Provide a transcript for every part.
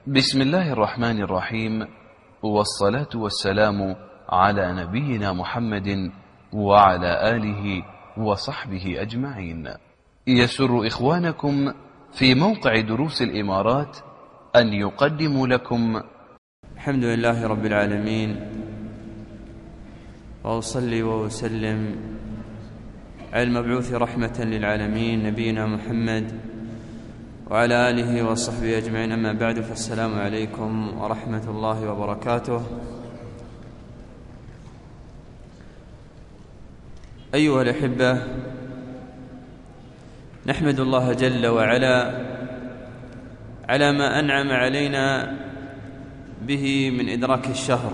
بسم الله الرحمن الرحيم، والصلاة والسلام على نبينا محمد وعلى آله وصحبه أجمعين. يسر إخوانكم في موقع دروس الإمارات أن يقدموا لكم الحمد لله رب العالمين، وأصلي وأسلم على المبعوث رحمة للعالمين نبينا محمد وعلى آله وصحبه أجمعين. أما بعد، فالسلام عليكم ورحمة الله وبركاته. أيها الأحبة، نحمد الله جل وعلا على ما أنعم علينا به من إدراك الشهر،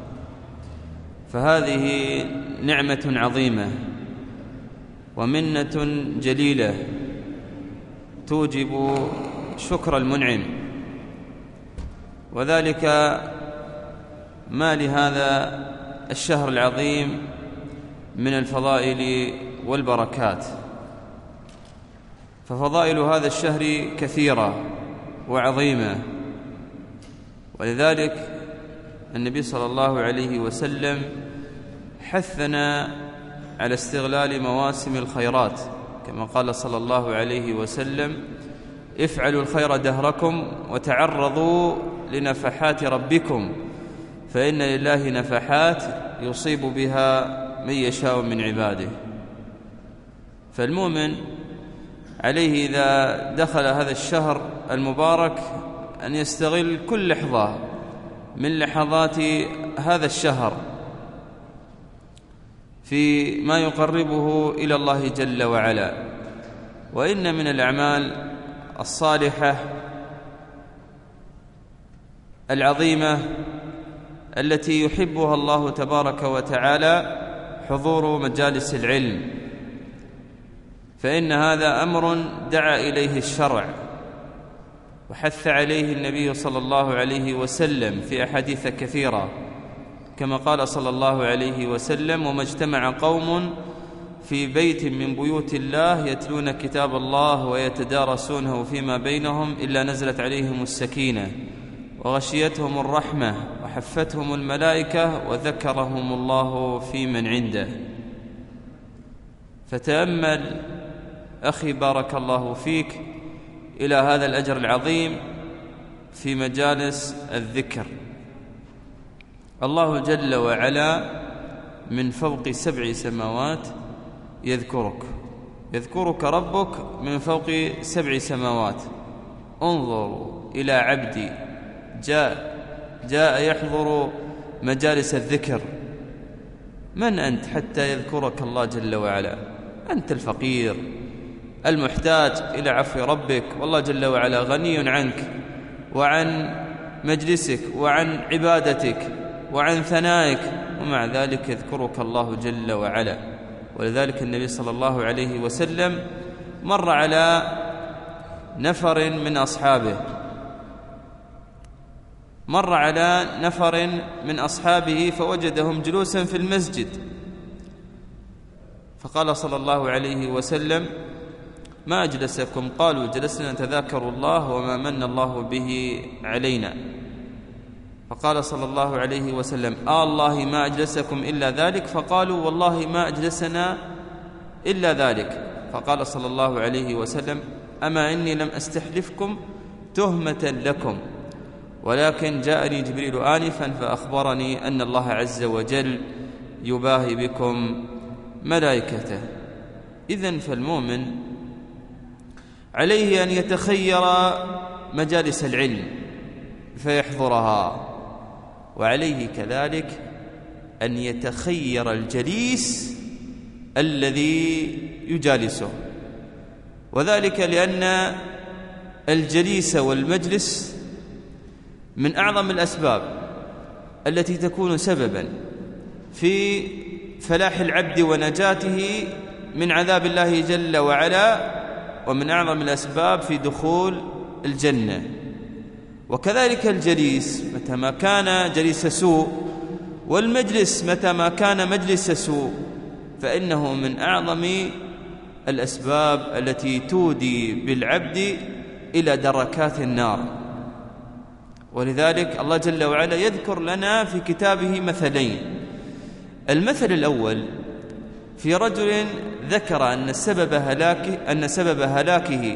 فهذه نعمة عظيمة ومنة جليلة توجب شكر المنعم، وذلك ما لهذا الشهر العظيم من الفضائل والبركات. ففضائل هذا الشهر كثيرة وعظيمة، ولذلك النبي صلى الله عليه وسلم حثنا على استغلال مواسم الخيرات، كما قال صلى الله عليه وسلم: افعلوا الخير دهركم وتعرضوا لنفحات ربكم، فإن لله نفحات يصيب بها من يشاء من عباده. فالمؤمن عليه إذا دخل هذا الشهر المبارك أن يستغل كل لحظة من لحظات هذا الشهر في ما يقربه إلى الله جل وعلا. وإن من الأعمال الصالحة العظيمة التي يحبها الله تبارك وتعالى حضور مجالس العلم، فإن هذا أمر دعا إليه الشرع وحث عليه النبي صلى الله عليه وسلم في أحاديث كثيرة، كما قال صلى الله عليه وسلم: وما اجتمع قوم في بيت من بيوت الله يتلون كتاب الله ويتدارسونه فيما بينهم إلا نزلت عليهم السكينة وغشيتهم الرحمة وحفتهم الملائكة وذكرهم الله في من عنده. فتأمل أخي بارك الله فيك إلى هذا الأجر العظيم في مجالس الذكر. الله جل وعلا من فوق 7 سماوات يذكرك ربك من فوق 7 سماوات. انظروا إلى عبدي جاء يحضر مجالس الذكر. من أنت حتى يذكرك الله جل وعلا؟ أنت الفقير المحتاج إلى عفو ربك، والله جل وعلا غني عنك وعن مجلسك وعن عبادتك وعن ثنائك، ومع ذلك يذكرك الله جل وعلا. ولذلك النبي صلى الله عليه وسلم مر على نفر من أصحابه فوجدهم جلوسا في المسجد، فقال صلى الله عليه وسلم: ما أجلسكم؟ قالوا: جلسنا نتذاكر الله وما من الله به علينا. فقال صلى الله عليه وسلم: الله ما أجلسكم إلا ذلك؟ فقالوا: والله ما أجلسنا إلا ذلك. فقال صلى الله عليه وسلم: أما إني لم أستحلفكم تهمة لكم، ولكن جاءني جبريل آنفا فأخبرني أن الله عز وجل يباهي بكم ملائكته. إذن فالمؤمن عليه أن يتخير مجالس العلم فيحضرها، وعليه كذلك أن يتخير الجليس الذي يجالسه، وذلك لأن الجليس والمجلس من أعظم الأسباب التي تكون سببا في فلاح العبد ونجاته من عذاب الله جل وعلا، ومن أعظم الأسباب في دخول الجنة. وكذلك الجليس متى ما كان جليس سوء، والمجلس متى ما كان مجلس سوء، فإنه من أعظم الأسباب التي تودي بالعبد إلى دركات النار. ولذلك الله جل وعلا يذكر لنا في كتابه مثلين. المثل الأول في رجل ذكر أن سبب هلاكه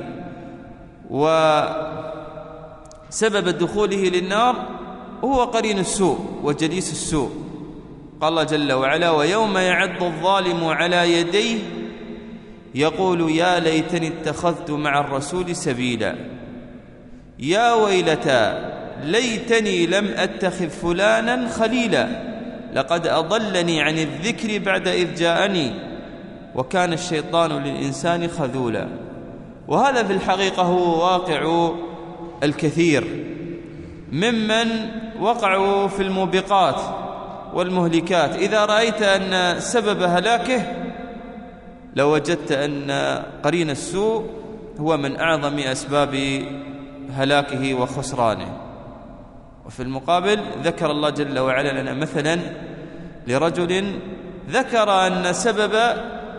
وسبب دخوله للنار هو قرين السوء وجليس السوء. قال الله جل وعلا: ويوم يعض الظالم على يديه يقول يا ليتني اتخذت مع الرسول سبيلا، يا ويلتى ليتني لم أتخذ فلانا خليلا، لقد أضلني عن الذكر بعد إذ جاءني وكان الشيطان للإنسان خذولا. وهذا في الحقيقة هو واقع الكثير ممن وقعوا في الموبقات والمهلكات. إذا رأيت أن سبب هلاكه لوجدت أن قرين السوء هو من أعظم أسباب هلاكه وخسرانه. وفي المقابل ذكر الله جل وعلا لنا مثلا لرجل ذكر أن سبب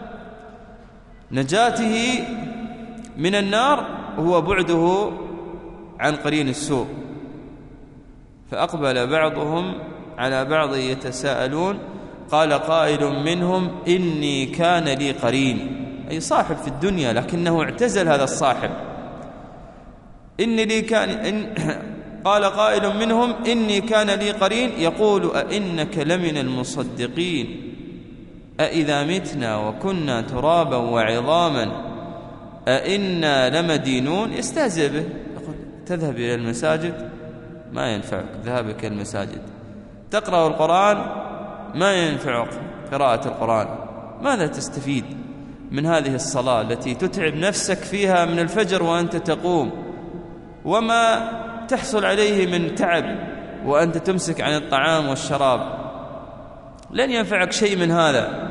نجاته من النار هو بعده عن قرين السوء. فأقبل بعضهم على بعض يتساءلون، قال قائل منهم إني كان لي قرين، أي صاحب في الدنيا لكنه اعتزل هذا الصاحب. قال قائل منهم إني كان لي قرين يقول أئنك لمن المصدقين أئذا متنا وكنا ترابا وعظاما أئنا لمدينون. يستهزئ به، يقول تذهب إلى المساجد ما ينفعك ذهابك المساجد، تقرأ القرآن ما ينفعك قراءة القرآن، ماذا تستفيد من هذه الصلاة التي تتعب نفسك فيها من الفجر وأنت تقوم، وما تحصل عليه من تعب وأنت تمسك عن الطعام والشراب، لن ينفعك شيء من هذا.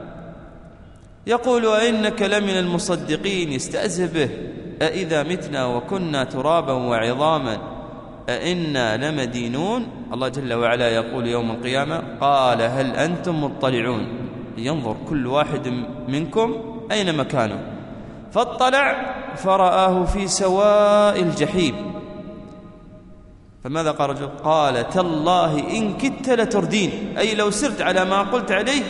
يقول أئنك لمن المصدقين، يستأذى به، أئذا متنا وكنا ترابا وعظاما أئنا لمدينون. الله جل وعلا يقول يوم القيامة قال هل أنتم مطلعون، ينظر كل واحد منكم أين مكانه، فاطلع فرآه في سواء الجحيم. فماذا قال رجل؟ قال تالله إن كدت لتردين، أي لو سرت على ما قلت عليه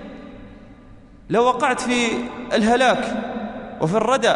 لوقعت في الهلاك وفي الردى،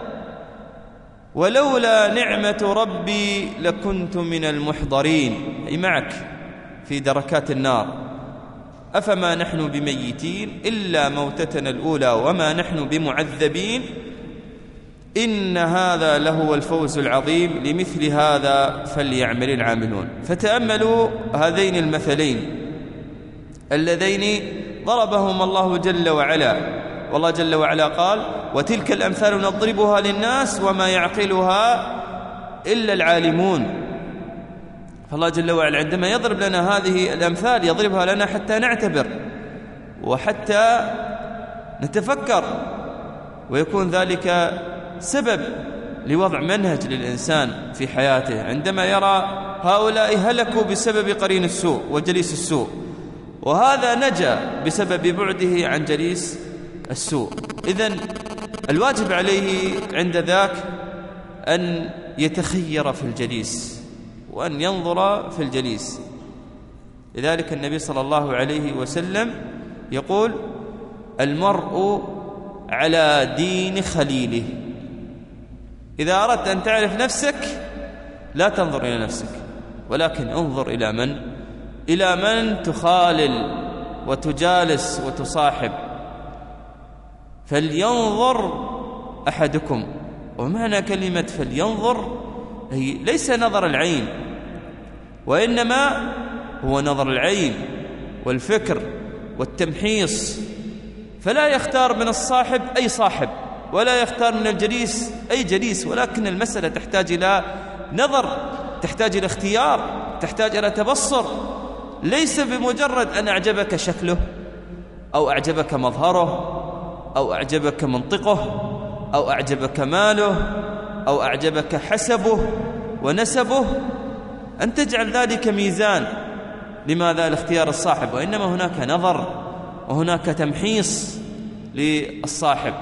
ولولا نعمة ربي لكنت من المحضرين، أي معك في دركات النار. أفما نحن بميتين إلا موتتنا الأولى وما نحن بمعذبين إن هذا لهو الفوز العظيم لمثل هذا فليعمل العاملون. فتأملوا هذين المثلين اللذين ضربهم الله جل وعلا. والله جل وعلا قال وتلك الأمثال نضربها للناس وما يعقلها إلا العالمون. فالله جل وعلا عندما يضرب لنا هذه الأمثال يضربها لنا حتى نعتبر وحتى نتفكر، ويكون ذلك سبب لوضع منهج للإنسان في حياته عندما يرى هؤلاء هلكوا بسبب قرين السوء وجليس السوء، وهذا نجا بسبب بعده عن جليس السوء. إذن الواجب عليه عند ذاك أن يتخير في الجليس وأن ينظر في الجليس. لذلك النبي صلى الله عليه وسلم يقول المرء على دين خليله. إذا أردت أن تعرف نفسك لا تنظر إلى نفسك ولكن انظر إلى من تخالل وتجالس وتصاحب. فلينظر أحدكم، ومعنى كلمة فلينظر هي ليس نظر العين، وإنما هو نظر العين والفكر والتمحيص. فلا يختار من الصاحب أي صاحب ولا يختار من الجليس أي جليس، ولكن المسألة تحتاج إلى نظر، تحتاج إلى اختيار، تحتاج إلى تبصر. ليس بمجرد أن أعجبك شكله أو أعجبك مظهره أو أعجبك منطقه أو أعجبك ماله أو أعجبك حسبه ونسبه أن تجعل ذلك ميزان لماذا لاختيار الصاحب، وإنما هناك نظر وهناك تمحيص للصاحب.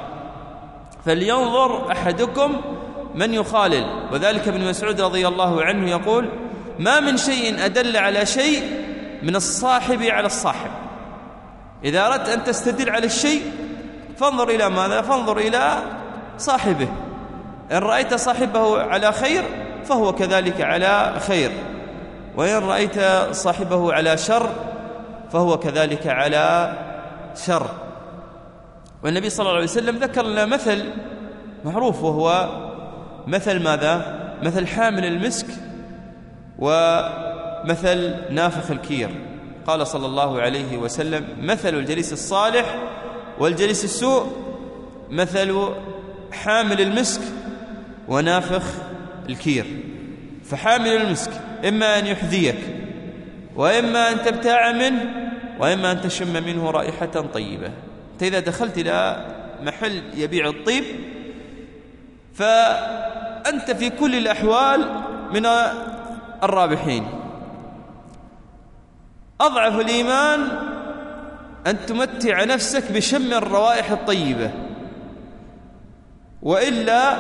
فلينظر أحدكم من يخالل. وذلك ابن مسعود رضي الله عنه يقول ما من شيء أدل على شيء من الصاحب على الصاحب. إذا أردت أن تستدل على الشيء فانظر إلى ماذا؟ فانظر إلى صاحبه. إن رأيت صاحبه على خير فهو كذلك على خير، وإن رأيت صاحبه على شر فهو كذلك على شر. والنبي صلى الله عليه وسلم ذكر لنا مثل معروف، وهو مثل ماذا؟ مثل حامل المسك ومثل نافخ الكير. قال صلى الله عليه وسلم: مثل الجليس الصالح والجليس السوء مثل حامل المسك ونافخ الكير. فحامل المسك إما أن يحذيك، وإما أن تبتاع منه، وإما أن تشم منه رائحة طيبة. أنت إذا دخلت إلى محل يبيع الطيب فأنت في كل الأحوال من الرابحين. أضعف الإيمان أن تمتع نفسك بشم الروائح الطيبة، وإلا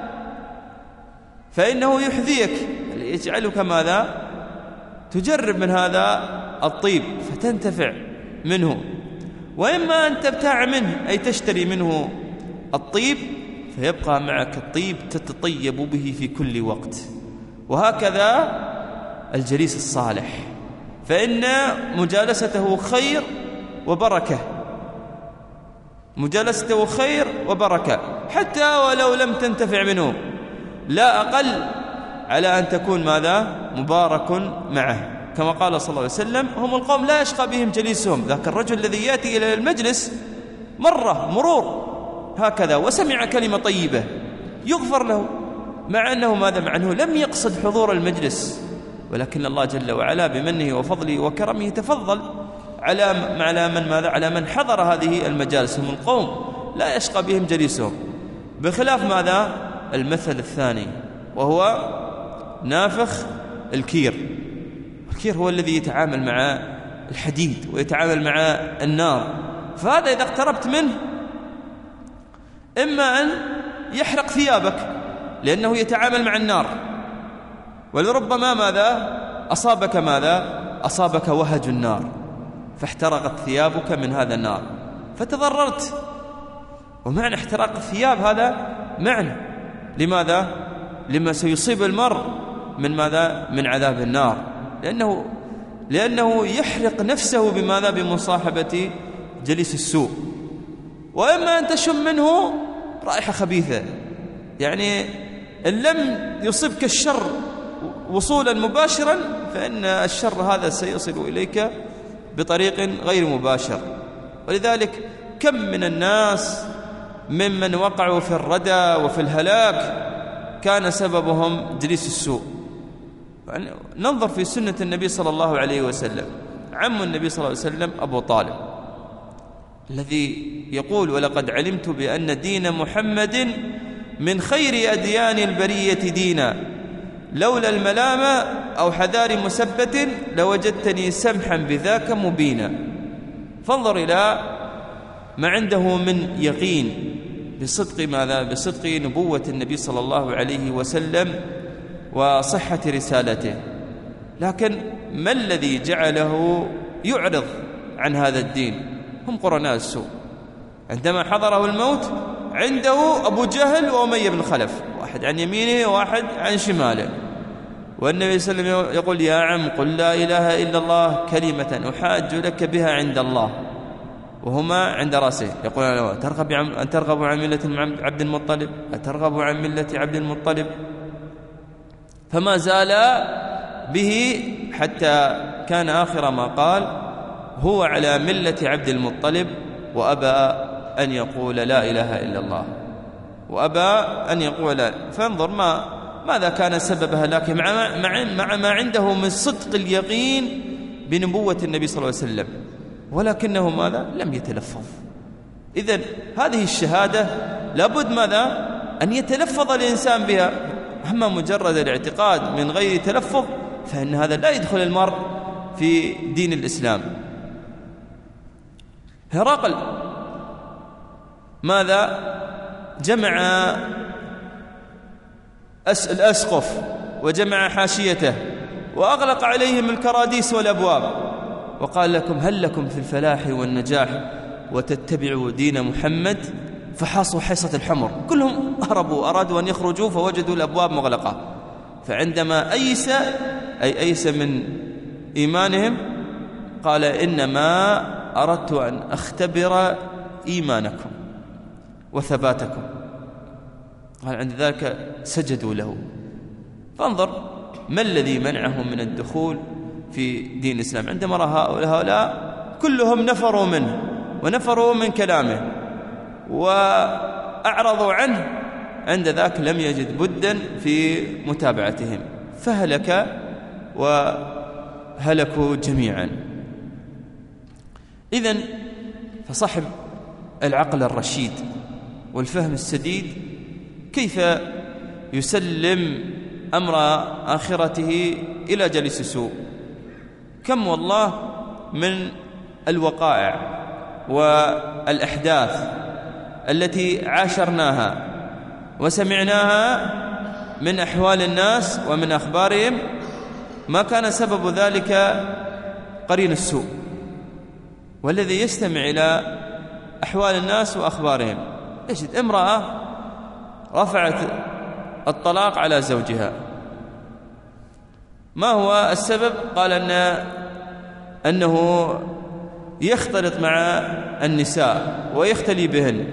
فإنه يحذيك، يجعلك ماذا؟ تجرب من هذا الطيب فتنتفع منه، وإما أن تبتاع منه أي تشتري منه الطيب فيبقى معك الطيب تتطيب به في كل وقت. وهكذا الجليس الصالح، فإن مجالسته خير وبركة، مجالسته خير وبركة، حتى ولو لم تنتفع منه لا أقل على أن تكون ماذا؟ مبارك معه. كما قال صلى الله عليه وسلم: هم القوم لا يشقى بهم جليسهم. ذاك الرجل الذي يأتي إلى المجلس مرور هكذا وسمع كلمة طيبة يغفر له، مع أنه ماذا؟ مع أنه لم يقصد حضور المجلس، ولكن الله جل وعلا بمنه وفضله وكرمه تفضل على من ماذا؟ على من حضر هذه المجالس. هم القوم لا يشقى بهم جليسهم، بخلاف ماذا؟ المثل الثاني وهو نافخ الكير. الكير هو الذي يتعامل مع الحديد ويتعامل مع النار، فهذا إذا اقتربت منه إما أن يحرق ثيابك لأنه يتعامل مع النار، ولربما ماذا؟ أصابك ماذا؟ أصابك وهج النار فاحترقت ثيابك من هذا النار فتضررت. ومعنى احتراق الثياب هذا معنى لماذا؟ لما سيصيب المرء من ماذا؟ من عذاب النار، لأنه يحرق نفسه بماذا؟ بمصاحبة جليس السوء. وإما أن تشم منه رائحة خبيثة، يعني إن لم يصبك الشر وصولا مباشرا فإن الشر هذا سيصل إليك بطريق غير مباشر. ولذلك كم من الناس ممن وقعوا في الردى وفي الهلاك كان سببهم جليس السوء. يعني ننظر في سنة النبي صلى الله عليه وسلم، عم النبي صلى الله عليه وسلم أبو طالب الذي يقول: ولقد علمت بأن دين محمد من خير أديان البرية دينا، لولا الملامة أو حذار مسبة لوجدتني سمحا بذاك مبينا. فانظر إلى ما عنده من يقين بصدق ماذا؟ بصدق نبوة النبي صلى الله عليه وسلم وصحة رسالته. لكن ما الذي جعله يعرض عن هذا الدين؟ هم قرناء السوء. عندما حضره الموت عنده أبو جهل وأمية بن خلف، واحد عن يمينه وواحد عن شماله، والنبي صلى الله عليه وسلم يقول: يا عم قل لا إله إلا الله كلمة أحاج لك بها عند الله، وهما عند رأسه. يقول: أن ترغب عن ملة عبد المطلب؟ أترغب عن ملة عبد المطلب؟ فما زال به حتى كان آخر ما قال: هو على ملة عبد المطلب وأبى أن يقول لا إله إلا الله، وأبى أن يقول لا. فانظر ماذا كان سبب هلاكه مع ما عنده من صدق اليقين بنبوة النبي صلى الله عليه وسلم، ولكنه ماذا؟ لم يتلفظ. إذن هذه الشهادة لابد ماذا؟ أن يتلفظ الإنسان بها. أما مجرد الاعتقاد من غير تلفظ فإن هذا لا يدخل المرء في دين الإسلام. هرقل ماذا؟ جمع الأسقف وجمع حاشيته وأغلق عليهم الكراديس والأبواب وقال لكم هل لكم في الفلاح والنجاح وتتبعوا دين محمد؟ فحاصوا حصة الحمر، كلهم هربوا، أرادوا أن يخرجوا فوجدوا الأبواب مغلقة. فعندما أيس من إيمانهم قال إنما أردت أن أختبر إيمانكم وثباتكم. قال عند ذلك سجدوا له. فانظر ما الذي منعهم من الدخول في دين الإسلام. عندما رأى هؤلاء كلهم نفروا منه ونفروا من كلامه وأعرضوا عنه، عند ذاك لم يجد بدا في متابعتهم فهلك وهلكوا جميعا. إذن فصاحب العقل الرشيد والفهم السديد كيف يسلم أمر آخرته إلى جليس سوء؟ كم والله من الوقائع والأحداث التي عاشرناها وسمعناها من أحوال الناس ومن أخبارهم ما كان سبب ذلك قرين السوء. والذي يستمع إلى أحوال الناس وأخبارهم يجد امرأة رفعت الطلاق على زوجها. ما هو السبب؟ قال أنه يختلط مع النساء ويختلي بهن.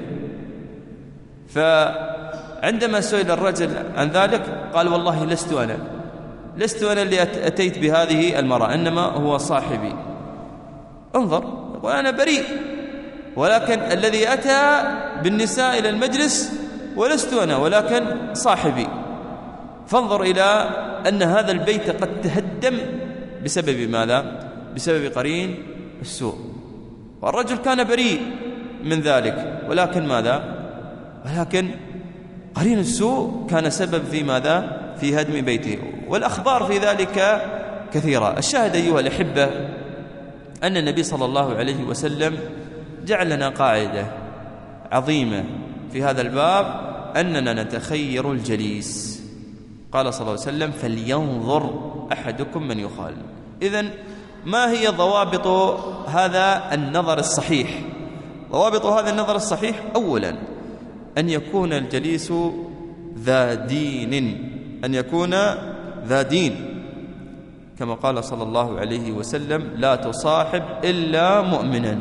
فعندما سئل الرجل عن ذلك قال والله لست أنا اللي أتيت بهذه المرأة، إنما هو صاحبي. انظر، وأنا بريء، ولكن الذي أتى بالنساء إلى المجلس ولست أنا ولكن صاحبي. فانظر إلى أن هذا البيت قد تهدم بسبب ماذا؟ بسبب قرين السوء. والرجل كان بريء من ذلك، ولكن ماذا؟ ولكن قرين السوء كان سبب في ماذا؟ في هدم بيته. والأخبار في ذلك كثيرة. الشاهد أيها الأحبة أن النبي صلى الله عليه وسلم جعل لنا قاعدة عظيمة في هذا الباب، أننا نتخير الجليس. قال صلى الله عليه وسلم فلينظر أحدكم من يخال. إذن ما هي ضوابط هذا النظر الصحيح؟ ضوابط هذا النظر الصحيح: أولا أن يكون الجليس ذا دين، أن يكون ذا دين، كما قال صلى الله عليه وسلم لا تصاحب إلا مؤمنا.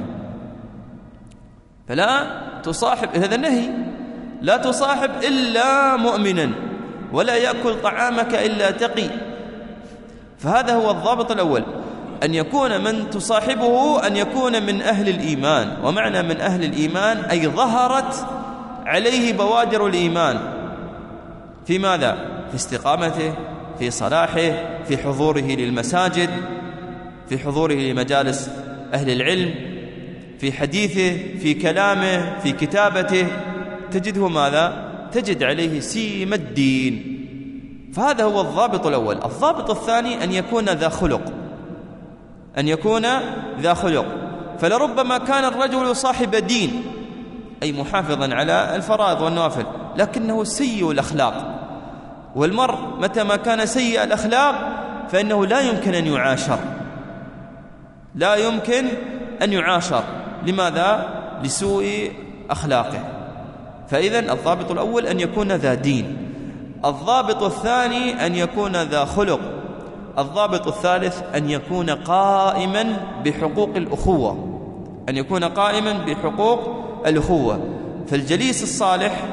فلا تصاحب، هذا النهي، لا تصاحب إلا مؤمنا، ولا يأكل طعامك إلا تقي. فهذا هو الضابط الأول، أن يكون من تصاحبه أن يكون من أهل الإيمان. ومعنى من أهل الإيمان أي ظهرت عليه بوادر الإيمان في ماذا؟ في استقامته، في صلاحه، في حضوره للمساجد، في حضوره لمجالس أهل العلم، في حديثه، في كلامه، في كتابته، تجده ماذا؟ تجد عليه سيم الدين. فهذا هو الضابط الأول. الضابط الثاني أن يكون ذا خلق، أن يكون ذا خلق. فلربما كان الرجل صاحب دين أي محافظا على الفرائض والنوافل، لكنه سيء الأخلاق. والمرء متى ما كان سيء الأخلاق فإنه لا يمكن أن يعاشر، لا يمكن أن يعاشر. لماذا؟ لسوء أخلاقه. فإذن الضابط الأول أن يكون ذا دين. الضابط الثاني أن يكون ذا خلق. الضابط الثالث أن يكون قائما بحقوق الأخوة، أن يكون قائما بحقوق الأخوة. فالجليس الصالح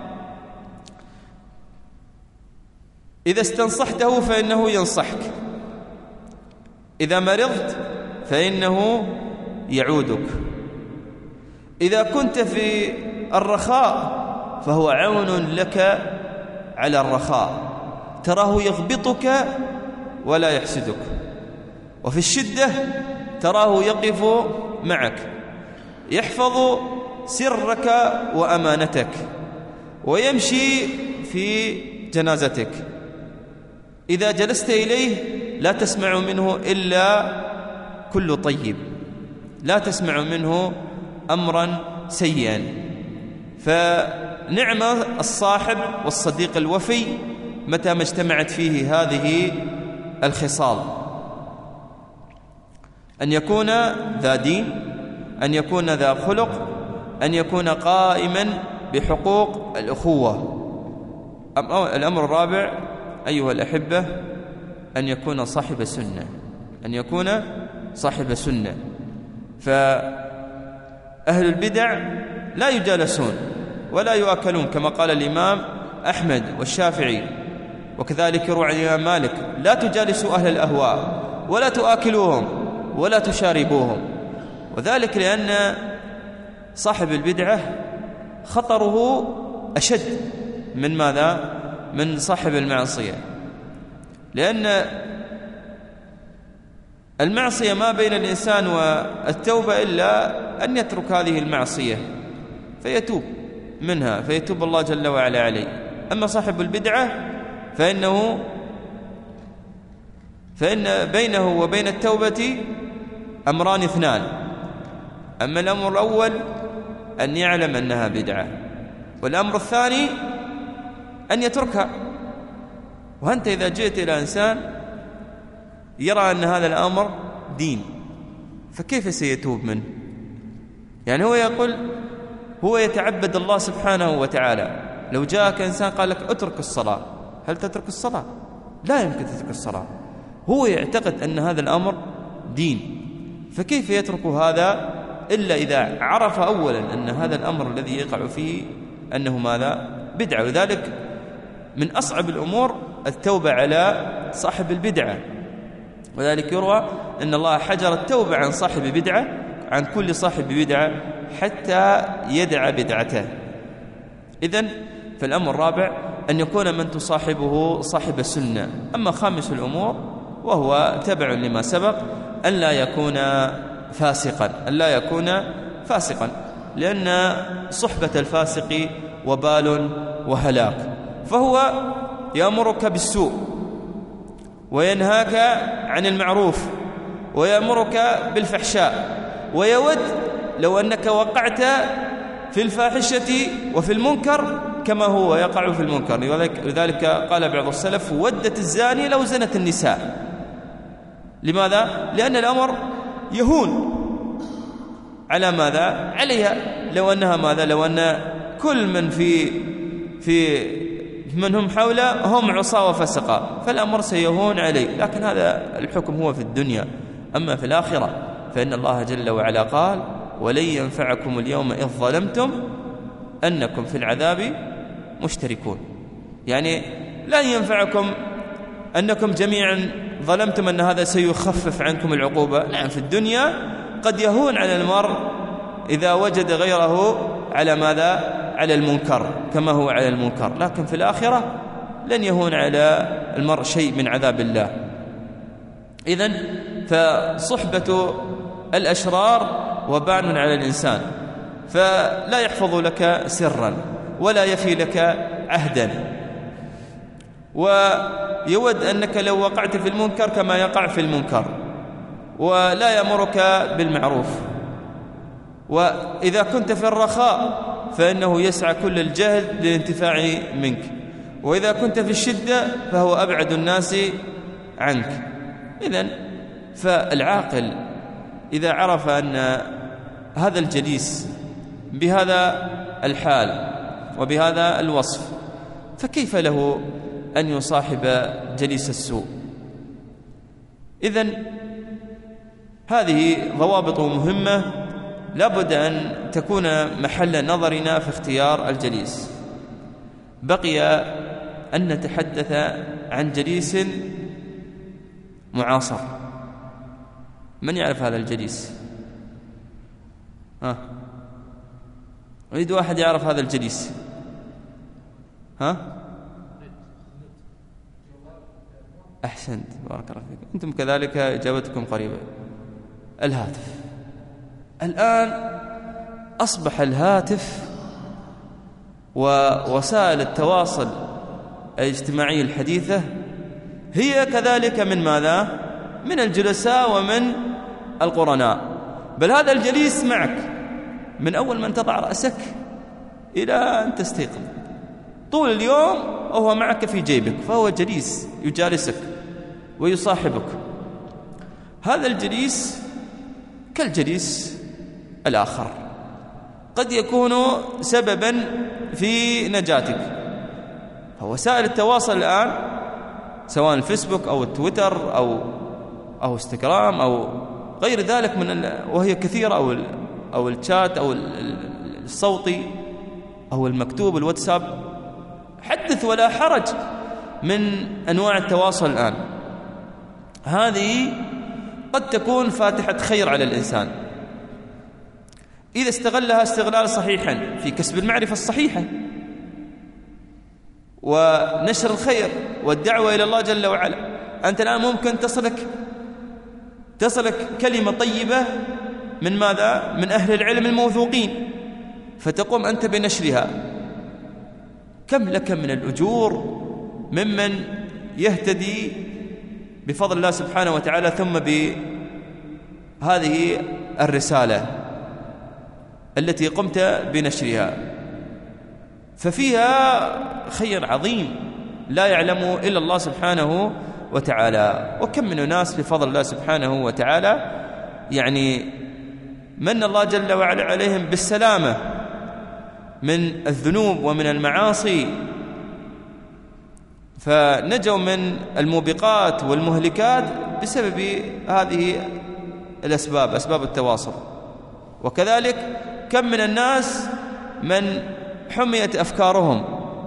إذا استنصحته فإنه ينصحك، إذا مرضت فإنه يعودك، إذا كنت في الرخاء فهو عون لك على الرخاء، تراه يغبطك ولا يحسدك، وفي الشدة تراه يقف معك، يحفظ سرك وأمانتك، ويمشي في جنازتك. إذا جلست إليه لا تسمع منه إلا كل طيب، لا تسمع منه أمرا سيئا. فنعم الصاحب والصديق الوفي متى ما اجتمعت فيه هذه الخصال: أن يكون ذا دين، أن يكون ذا خلق، أن يكون قائما بحقوق الأخوة. الأمر الرابع أيها الأحبة أن يكون صاحب سنة، أن يكون صاحب سنة. فأهل البدع لا يجالسون ولا يؤكلون، كما قال الإمام أحمد والشافعي، وكذلك يروى عن الإمام مالك: لا تجالسوا أهل الأهواء ولا تؤكلوهم ولا تشاربوهم. وذلك لأن صاحب البدعة خطره أشد من ماذا؟ من صاحب المعصية، لأن المعصية ما بين الإنسان والتوبة إلا أن يترك هذه المعصية فيتوب منها، فيتوب الله جل وعلا عليه. أما صاحب البدعة فإن بينه وبين التوبة أمران اثنان: أما الأمر الأول أن يعلم أنها بدعة، والأمر الثاني أن يتركها. وأنت إذا جئت إلى إنسان يرى أن هذا الأمر دين، فكيف سيتوب منه؟ يعني هو يقول هو يتعبد الله سبحانه وتعالى. لو جاءك إنسان قال لك اترك الصلاة، هل تترك الصلاة؟ لا يمكن تترك الصلاة. هو يعتقد أن هذا الأمر دين، فكيف يترك هذا إلا إذا عرف أولا أن هذا الأمر الذي يقع فيه أنه ماذا؟ بدعة. وذلك من أصعب الأمور التوبة على صاحب البدعة. وذلك يروى أن الله حجر التوبة عن صاحب بدعة، عن كل صاحب بدعة، حتى يدع بدعته. إذن فالأمر الرابع أن يكون من تصاحبه صاحب السنة. أما خامس الأمور وهو تبع لما سبق: أن لا يكون فاسقا، لأن صحبة الفاسق وبال وهلاك. فهو يأمرك بالسوء وينهاك عن المعروف ويأمرك بالفحشاء، ويود لو أنك وقعت في الفاحشة وفي المنكر كما هو يقع في المنكر. لذلك قال بعض السلف: ودت الزاني لو زنت النساء. لماذا؟ لأن الأمر يهون على ماذا؟ عليها. لو أنها ماذا؟ لو أن كل من من هم حوله هم عصاة وفسقة، فالأمر سيهون عليه. لكن هذا الحكم هو في الدنيا. أما في الآخرة فإن الله جل وعلا قال: ولن ينفعكم اليوم إذ ظلمتم أنكم في العذاب مشتركون. يعني لا ينفعكم أنكم جميعا ظلمتم أن هذا سيخفف عنكم العقوبة. نعم، في الدنيا قد يهون على المرء إذا وجد غيره على ماذا؟ على المنكر كما هو على المنكر، لكن في الآخرة لن يهون على المرء شيء من عذاب الله. إذن فصحبة الأشرار وبان على الإنسان، فلا يحفظ لك سرا ولا يفي لك عهدا، ويود أنك لو وقعت في المنكر كما يقع في المنكر، ولا يأمرك بالمعروف. وإذا كنت في الرخاء فإنه يسعى كل الجهد للانتفاع منك، وإذا كنت في الشدة فهو أبعد الناس عنك. إذن فالعاقل إذا عرف أن هذا الجليس بهذا الحال وبهذا الوصف، فكيف له أن يصاحب جليس السوء؟ إذن هذه ضوابط مهمة لابد أن تكون محل نظرنا في اختيار الجليس. بقي أن نتحدث عن جليس معاصر. من يعرف هذا الجليس؟ أريد واحد يعرف هذا الجليس. أحسنت، بارك الله فيكم، أنتم كذلك إجابتكم قريبة. الهاتف. الآن أصبح الهاتف ووسائل التواصل الاجتماعي الحديثة هي كذلك من ماذا؟ من الجلساء ومن القرناء. بل هذا الجليس معك من أول من تضع رأسك إلى أن تستيقظ، طول اليوم وهو معك في جيبك، فهو جليس يجالسك ويصاحبك. هذا الجليس كالجليس الآخر، قد يكون سببا في نجاتك. وسائل التواصل الآن سواء الفيسبوك أو التويتر أو انستغرام أو غير ذلك وهي كثيرة، أو الشات أو الصوتي أو المكتوب الواتساب، حدث ولا حرج من أنواع التواصل الآن. هذه قد تكون فاتحة خير على الإنسان إذا استغلها استغلال صحيحا في كسب المعرفة الصحيحة ونشر الخير والدعوة إلى الله جل وعلا. أنت الآن ممكن تصلك كلمة طيبة من ماذا؟ من أهل العلم الموثوقين، فتقوم أنت بنشرها. كم لك من الأجور ممن يهتدي بفضل الله سبحانه وتعالى ثم بهذه الرسالة التي قمت بنشرها، ففيها خير عظيم لا يعلمه إلا الله سبحانه وتعالى. وكم من ناس بفضل الله سبحانه وتعالى يعني من الله جل وعلا عليهم بالسلامة من الذنوب ومن المعاصي، فنجوا من الموبقات والمهلكات بسبب هذه الأسباب، أسباب التواصل. وكذلك كم من الناس من حميت أفكارهم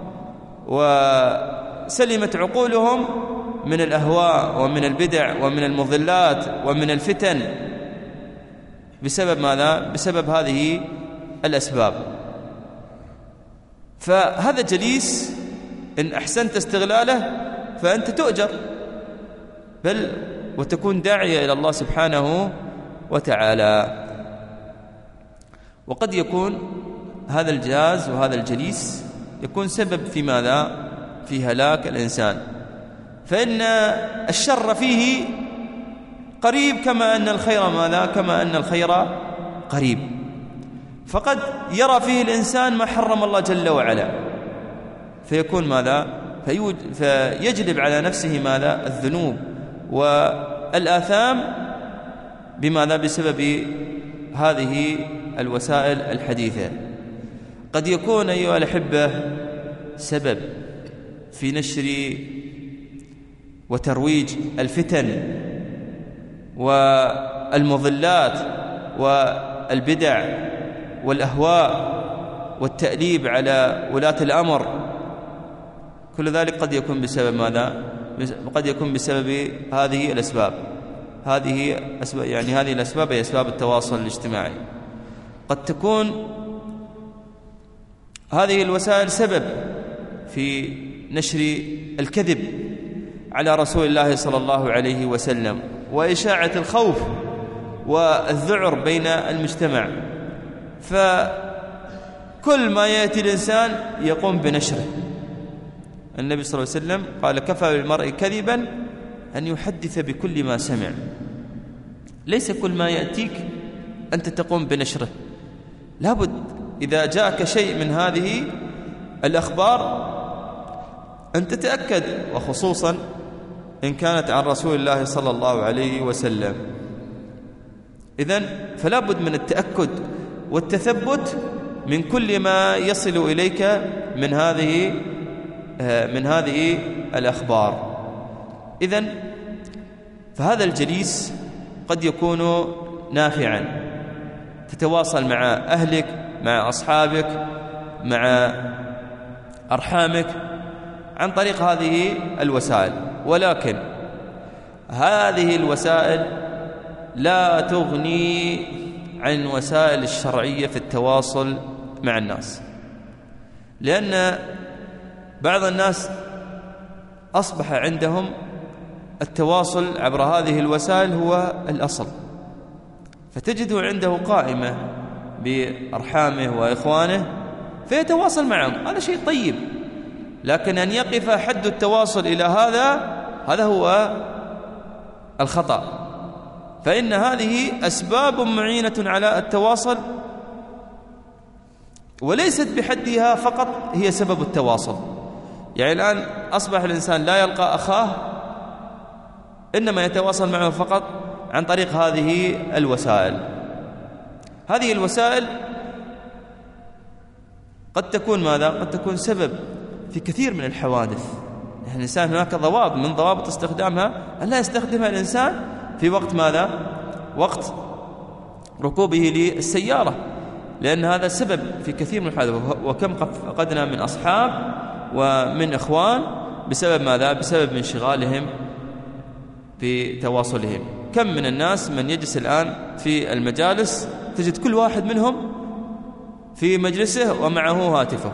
وسلمت عقولهم من الأهواء ومن البدع ومن المضلات ومن الفتن بسبب ماذا؟ بسبب هذه الأسباب. فهذا جليس إن أحسنت استغلاله فأنت تؤجر، بل وتكون داعية إلى الله سبحانه وتعالى. وقد يكون هذا الجهاز وهذا الجليس يكون سبب في ماذا؟ في هلاك الإنسان، فإن الشر فيه قريب كما أن الخير ماذا؟ كما أن الخير قريب. فقد يرى فيه الإنسان ما حرم الله جل وعلا، فيكون ماذا؟ فيجلب على نفسه ماذا؟ الذنوب والآثام بماذا؟ بسبب هذه الوسائل الحديثة. قد يكون أيها الأحبة سبب في نشر وترويج الفتن والمضلات والبدع والأهواء والتأليب على ولاة الأمر. كل ذلك قد يكون بسبب ماذا؟ قد يكون بسبب هذه الأسباب. هذه أسباب، يعني هذه الأسباب هي أسباب التواصل الاجتماعي. قد تكون هذه الوسائل سبب في نشر الكذب على رسول الله صلى الله عليه وسلم وإشاعة الخوف والذعر بين المجتمع، فكل ما يأتي الإنسان يقوم بنشره. النبي صلى الله عليه وسلم قال: كفى بالمرء كذبا أن يحدث بكل ما سمع. ليس كل ما يأتيك أنت تقوم بنشره، لابد إذا جاءك شيء من هذه الأخبار أن تتأكد، وخصوصا إن كانت عن رسول الله صلى الله عليه وسلم. إذن فلا بد من التأكد والتثبت من كل ما يصل إليك من هذه الأخبار. إذن فهذا الجليس قد يكون نافعا، تتواصل مع أهلك، مع أصحابك، مع أرحامك عن طريق هذه الوسائل. ولكن هذه الوسائل لا تغني عن الوسائل الشرعية في التواصل مع الناس، لأن بعض الناس أصبح عندهم التواصل عبر هذه الوسائل هو الأصل، فتجده عنده قائمة بأرحامه وإخوانه فيتواصل معهم، هذا شيء طيب. لكن أن يقف حد التواصل إلى هذا هو الخطأ، فإن هذه أسباب معينة على التواصل وليست بحدها فقط هي سبب التواصل. يعني الآن أصبح الإنسان لا يلقى أخاه إنما يتواصل معه فقط عن طريق هذه الوسائل. هذه الوسائل قد تكون ماذا؟ قد تكون سبب في كثير من الحوادث. يعني الإنسان هناك ضوابط من ضوابط استخدامها أن لا يستخدمها الإنسان في وقت ماذا؟ وقت ركوبه للسيارة، لأن هذا سبب في كثير من الحوادث. وكم فقدنا من أصحاب ومن إخوان بسبب ماذا؟ بسبب انشغالهم في تواصلهم. كم من الناس من يجلس الآن في المجالس تجد كل واحد منهم في مجلسه ومعه هاتفه،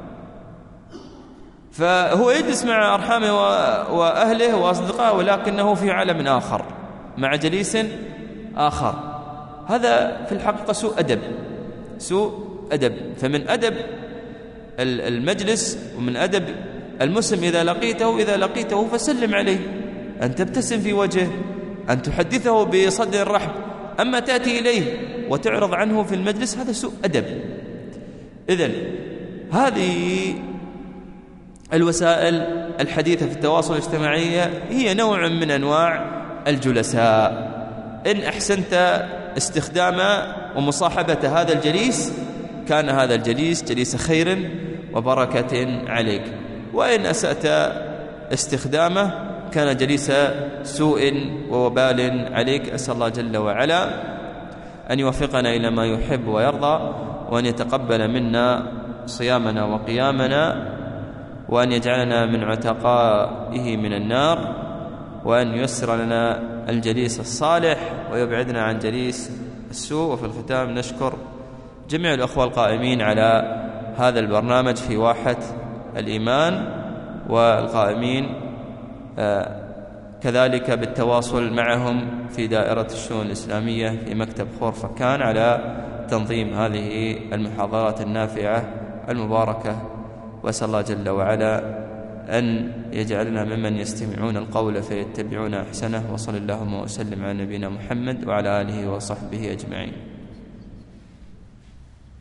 فهو يجلس مع أرحامه وأهله وأصدقائه ولكنه في عالم آخر مع جليس آخر. هذا في الحقيقة سوء أدب. فمن أدب المجلس ومن أدب المسلم إذا لقيته فسلم عليه، أن تبتسم في وجهه، أن تحدثه بصدر رحب. أما تأتي إليه وتعرض عنه في المجلس هذا سوء أدب. إذن هذه الوسائل الحديثة في التواصل الاجتماعي هي نوع من أنواع الجلساء. إن أحسنت استخدام ومصاحبة هذا الجليس كان هذا الجليس جليس خير وبركة عليك، وإن أسأت استخدامه كان جليس سوء ووبال عليك. أسأل الله جل وعلا أن يوفقنا إلى ما يحب ويرضى، وأن يتقبل منا صيامنا وقيامنا، وأن يجعلنا من عتقائه من النار، وأن ييسر لنا الجليس الصالح ويبعدنا عن جليس السوء. وفي الختام نشكر جميع الأخوة القائمين على هذا البرنامج في واحة الإيمان، والقائمين كذلك بالتواصل معهم في دائرة الشؤون الإسلامية في مكتب خور فكان على تنظيم هذه المحاضرات النافعة المباركة. وأسأل الله جل وعلا أن يجعلنا ممن يستمعون القول فيتبعون أحسنه. وصلى اللهم وسلم على نبينا محمد وعلى آله وصحبه أجمعين.